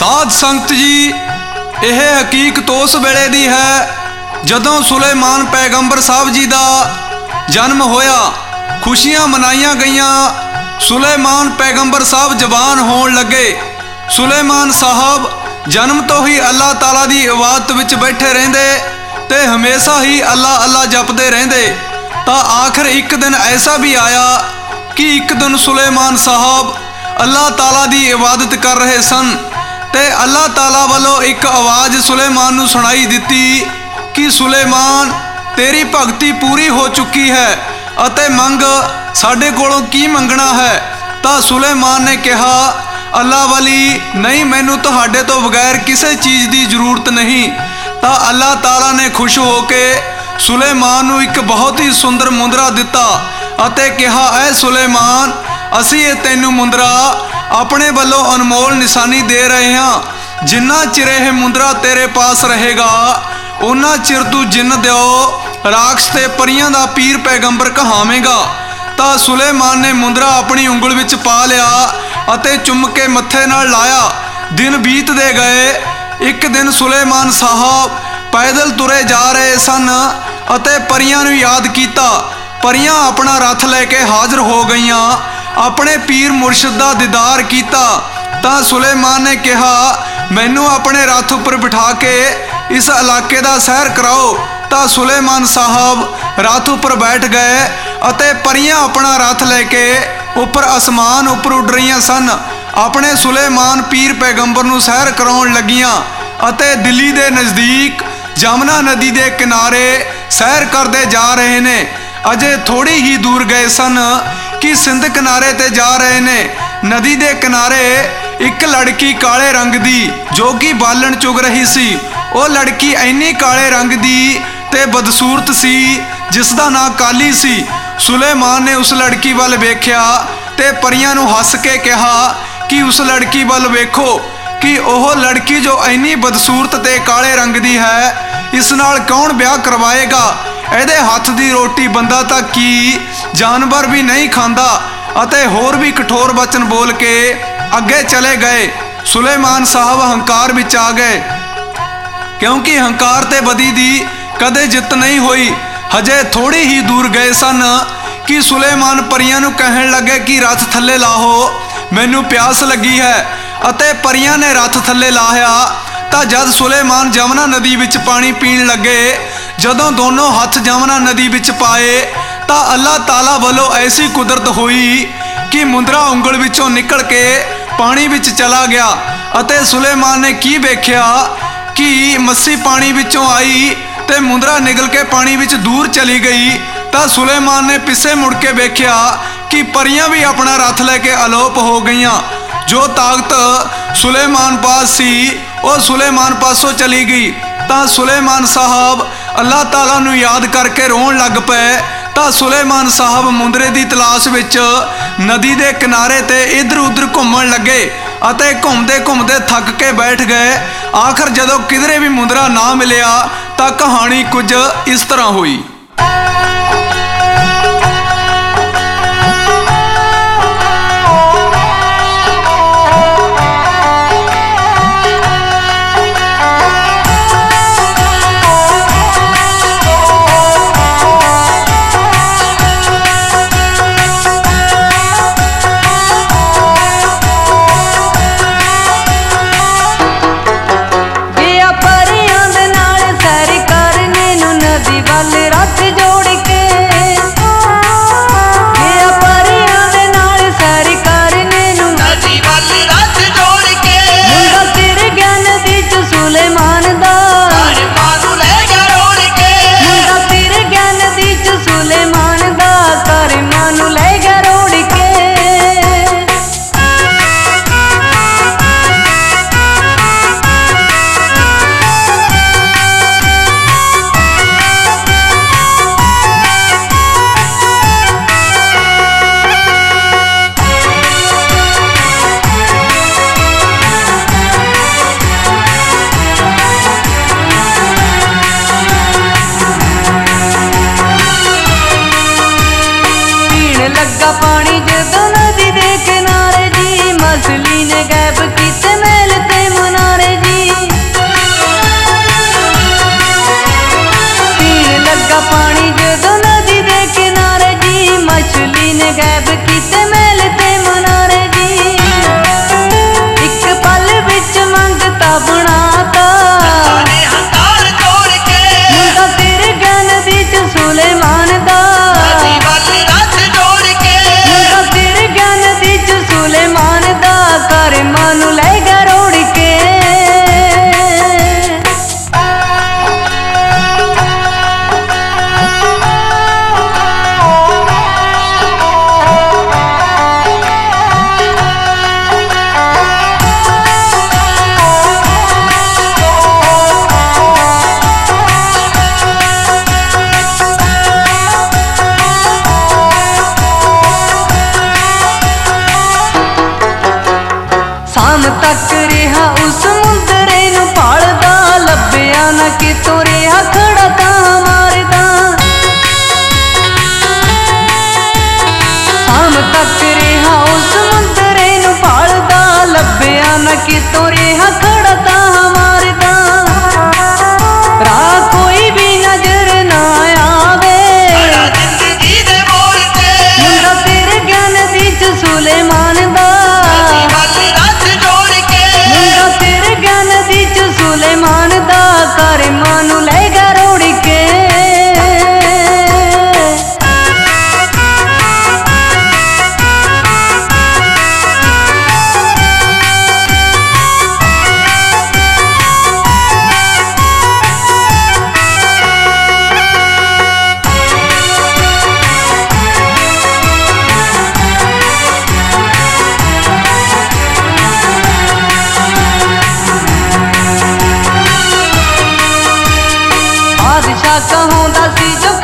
साध संगत जी, यह हकीकत उस वेले दी है जदों सुलेमान पैगंबर साहब जी का जन्म होया। खुशियां मनाइया गईयां। सुलेमान पैगंबर साहब जवान होण लगे। सुलेमान साहब जन्म तो ही अल्लाह ताला दी इबादत विच बैठे रहिंदे ते हमेशा ही अल्लाह अल्लाह जपदे रहिंदे। तां आखिर एक दिन ऐसा भी आया कि एक दिन सुलेमान साहब अल्लाह ताला दी इबादत कर रहे सन ते अल्लाह ताला वालों एक आवाज़ सुलेमान नूं सुनाई दिती कि सुलेमान तेरी भगती पूरी हो चुकी है अते मंग साडे कोलों की मंगना है। तां सुलेमान ने कहा अल्लाह वाली नहीं, मैनू तुहाडे तो बगैर किसी चीज़ की जरूरत नहीं। तां अल्लाह ताला ने खुश होके सुलेमान नूं एक बहुत ही सुंदर मुंदरा दिता अते कहा ऐ सुलेमान, असी ये तैनू मुंदरा अपने वालों अनमोल निशानी दे रहे हैं। जिन्ना चिर यह मुंदरा तेरे पास रहेगा उन्ना चिर तू जिन्न दिओ राक्षस ते परियां दा पीर पैगंबर कहावेगा। तां सुलेमान ने मुंदरा अपनी उंगल विच पा लिया अते चुम के मत्थे नाल लाया। दिन बीतदे गए। एक दिन सुलेमान साहब पैदल तुरे जा रहे सन अते परियां नूं याद कीता। परियां अपना रथ लैके हाजिर हो गईयां, अपने पीर मुर्शद दा दीदार कीता। तां सुलेमान ने कहा मैनू अपने रथ उपर बिठा के इस इलाके दा सैर कराओ। तां सुलेमान साहब रथ उपर बैठ गए अते परियां अपना रथ लैके उपर आसमान उपर उड़ रही सन। अपने सुलेमान पीर पैगंबर नूं सैर कराउण लगियां अते दिल्ली दे नज़दीक जमुना नदी दे किनारे सैर करते जा रहे ने। अजे थोड़ी ही दूर गए सन कि सिंध किनारे ते जा रहे ने। नदी दे किनारे एक लड़की काले रंग दी जो कि बालन चुग रही सी। वो लड़की इन्नी काले रंग दी ते बदसूरत सी जिसदा नाम काली सी। सुलेमान ने उस लड़की वाल वेख्या ते परियां नूं हस के कहा कि उस लड़की वाल वेखो कि ओह लड़की जो इन्नी बदसूरत ते काले रंग दी है इस नाल कौन ब्याह करवाएगा। ਇਹਦੇ हथ की रोटी बंदा तो की जानवर भी नहीं खांदा अते होर भी कठोर वचन बोल के अगे चले गए। सुलेमान साहब हंकार विच आ गए क्योंकि हंकार ते बदी दी कदे जित नहीं हुई। हजे थोड़ी ही दूर गए सन कि सुलेमान परियां नूं कहण लगे कि रथ थल्ले लाहो, मैनू प्यास लगी है। अते परियां ने रथ थल्ले लाया। तां जद सुलेमान जमुना नदी विच पानी पीण लगे, जदों दोनों हथ जमुना नदी विच पाए तां अल्लाह ताला वालों ऐसी कुदरत हुई कि मुंदरा उंगल विचों निकल के पानी विच चला गया। अते सुलेमान ने की वेख्या कि मस्सी पानी विचों आई ते मुंदरा निकल के पानी विच दूर चली गई। तां सुलेमान ने पिछे मुड़ के वेख्या कि परियां भी अपना रथ लैके अलोप हो गईयां। जो ताकत सुलेमान पास सी वो सुलेमान पासों चली गई। तां सुलेमान साहब अल्लाह ताला नूं याद करके रोण लग पे। तां सुलेमान साहब मुंदरे की तलाश विच नदी के किनारे ते इधर उधर घूमण लगे अते घूमते घूमते थक के बैठ गए। आखिर जदों किधरे भी मुंदरा ना मिलिया तां कहानी कुछ इस तरह हुई। पानी जदों नदी दे किनारे जी मछली ने गैब कीते मेल ते मना ਰਿਹਾ ਉਸ ਮੁੰਦਰੇ ਨੂੰ ਭਾਲਦਾ, ਲੱਭਿਆ ਨਾ ਕਿਤੋਂ ਰਿਹਾ ਖੜਾ ਤਾਂ ਮਾਰਦਾ। ਸ਼ਾਮ ਤੱਕ ਰਿਹਾ ਉਸ ਮੁੰਦਰੇ ਨੂੰ ਭਾਲਦਾ, ਲੱਭਿਆ ਨਾ ਕਿਤੋਂ ਰਿਹਾ ਖੜਾ ਤਾਂ ਮਾਰਦਾ। ਰਾਹ ਕੋਈ ਵੀ ਨਜ਼ਰ ਨਾ ਆਵੇ, ਮੁੰਡਾ ਤੇਰੇ ਗਿਆਨ ਦੀ ਚ ਸੁਲੇਮਾਨ ਦਾ, ਮੁੰਡਾ ਤੇਰੇ ਗਿਆਨ ਦੀ ਚ ਸੁਲੇਮਾਨ ਦਾ, ਕਰ ਮਾਂ ਨੂੰ ਲੈ ਗਿਆ ਰੋੜ ਕੇ। ਬਾਦਸ਼ਾਹ ਕਹਾਉਂਦਾ ਸੀ ਜੋ